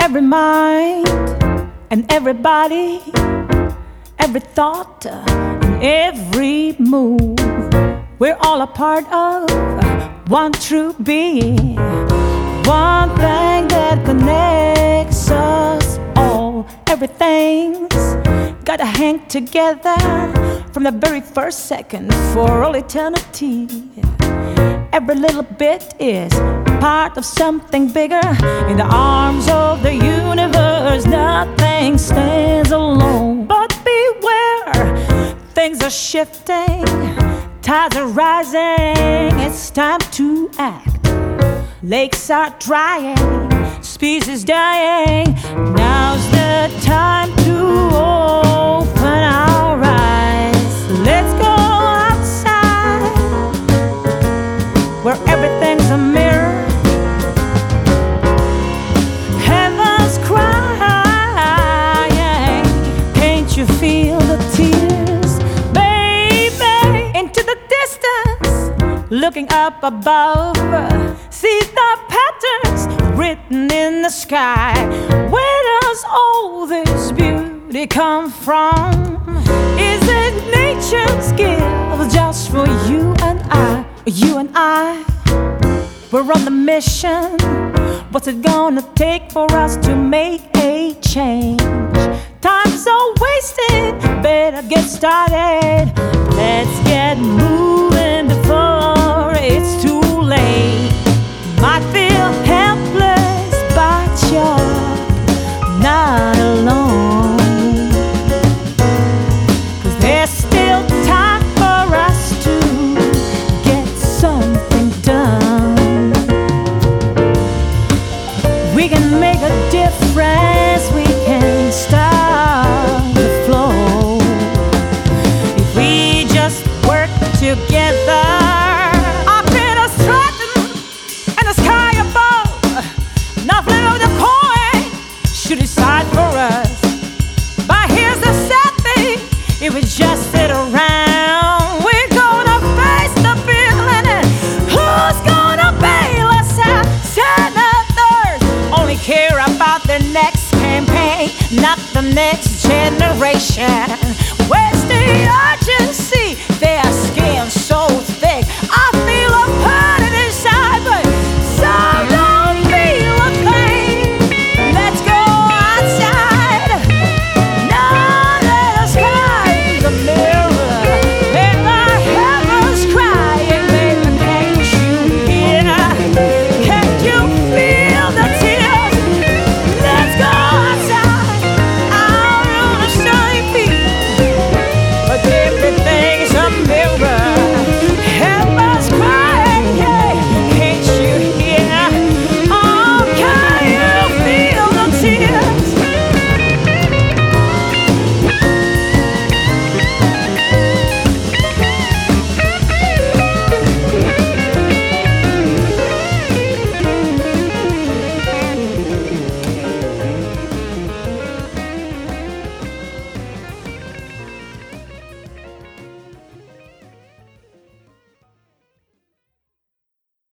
every mind and everybody, every thought and every move. We're all a part of one true being, one thing that connects us all. Everything's gotta hang together from the very first second for all eternity. Every little bit is part of something bigger. In the arms of the universe, nothing stands alone. But beware, things are shifting, tides are rising. It's time to act. Lakes are drying, species dying. Now's the time to open our eyes. Let's go outside, where everything's a mirror. Heaven's crying, can't you feel the tears, baby? Into the distance, looking up above, see the patterns written in the sky. Where does all this beauty come from? Is it nature's gift just for you and I? You and I, we're on the mission. What's it gonna take for us to make a change? Time's so wasted, better get started. Let's get moving before it's too late. Might feel helpless, but you're not alone. 'Cause there's still time for us to get something done. We can make a difference, we can start the flow. If we just work together, should decide for us. But here's the sad thing, if we just sit around, we're gonna face the feeling. And who's gonna bail us out? Senators only care about their next campaign, not the next generation.